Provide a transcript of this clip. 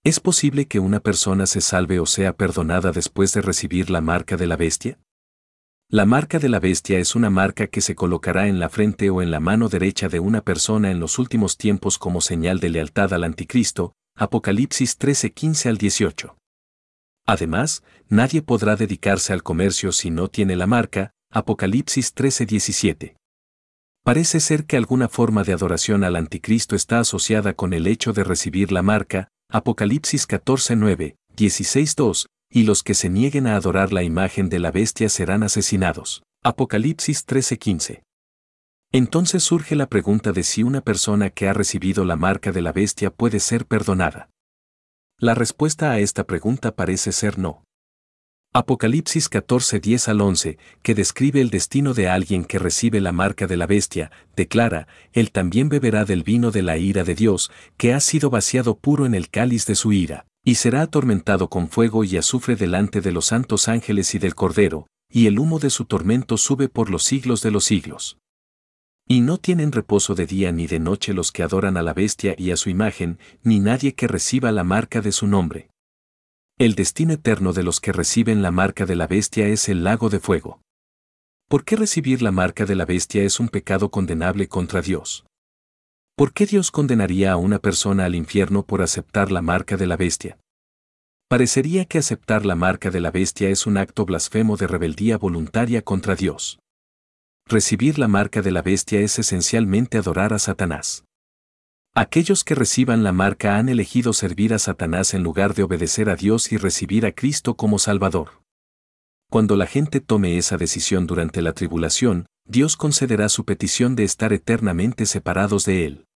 ¿Es posible que una persona se salve o sea perdonada después de recibir la marca de la bestia? La marca de la bestia es una marca que se colocará en la frente o en la mano derecha de una persona en los últimos tiempos como señal de lealtad al anticristo, Apocalipsis 13:15 al 18. Además, nadie podrá dedicarse al comercio si no tiene la marca, Apocalipsis 13:17. Parece ser que alguna forma de adoración al anticristo está asociada con el hecho de recibir la marca, Apocalipsis 14:9, 16:2, y los que se nieguen a adorar la imagen de la bestia serán asesinados, Apocalipsis 13:15. Entonces surge la pregunta de si una persona que ha recibido la marca de la bestia puede ser perdonada. La respuesta a esta pregunta parece ser no. Apocalipsis 14:10 al 11, que describe el destino de alguien que recibe la marca de la bestia, declara, él también beberá del vino de la ira de Dios, que ha sido vaciado puro en el cáliz de su ira, y será atormentado con fuego y azufre delante de los santos ángeles y del Cordero, y el humo de su tormento sube por los siglos de los siglos. Y no tienen reposo de día ni de noche los que adoran a la bestia y a su imagen, ni nadie que reciba la marca de su nombre. El destino eterno de los que reciben la marca de la bestia es el lago de fuego. ¿Por qué recibir la marca de la bestia es un pecado condenable contra Dios? ¿Por qué Dios condenaría a una persona al infierno por aceptar la marca de la bestia? Parecería que aceptar la marca de la bestia es un acto blasfemo de rebeldía voluntaria contra Dios. Recibir la marca de la bestia es esencialmente adorar a Satanás. Aquellos que reciban la marca han elegido servir a Satanás en lugar de obedecer a Dios y recibir a Cristo como Salvador. Cuando la gente tome esa decisión durante la tribulación, Dios concederá su petición de estar eternamente separados de Él.